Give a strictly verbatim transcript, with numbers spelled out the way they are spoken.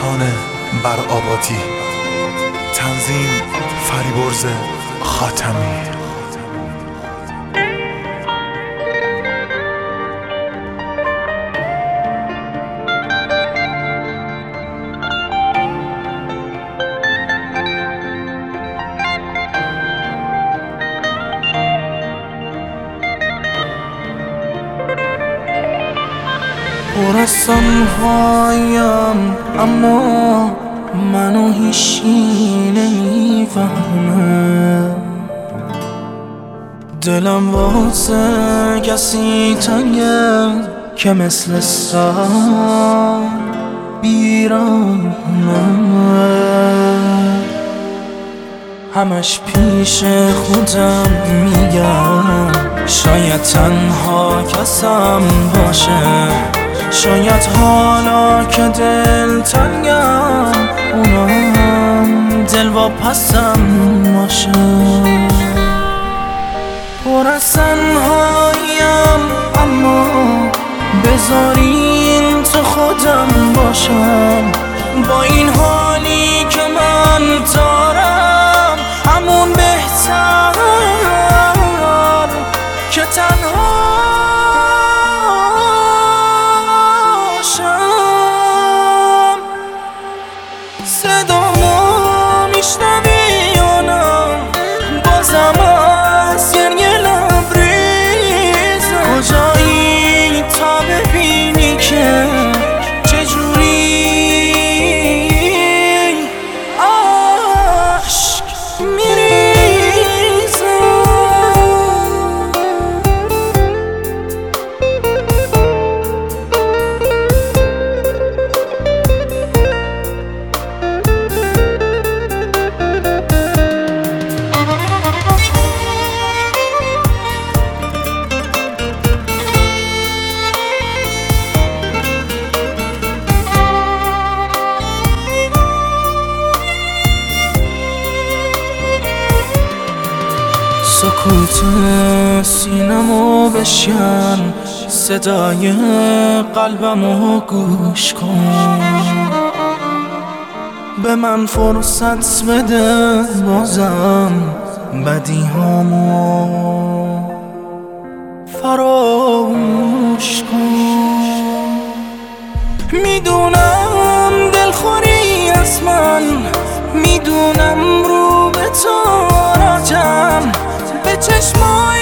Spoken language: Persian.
رسانه بر آبادی، تنظیم فریبرز خاتمی. پر از تنهاییم اما منو هیچی نمیفهمه، دلم واسه کسی تنگه که مثل سر بیرانه، همش پیش خودم میگم شاید تنها کسم باشه، شاید حالا که دل تنگم اونم دل واپسم باشه. پر از تنهاییم اما بذارین تو خودم باشم، با این حالی که من دارم همون بهتر که تنها صدامو میشنوی یا نه؟ بازم از گریه لبریز کجایی تا ببینی که چجوری عشق میریزم. سکوت سینمو بشکن، صدای قلبمو گوش کن، به من فرصت بده بازم بدیهامو فراموش کن. میدونم دلخوری از من، میدونم رو به تو راجم، به چشمای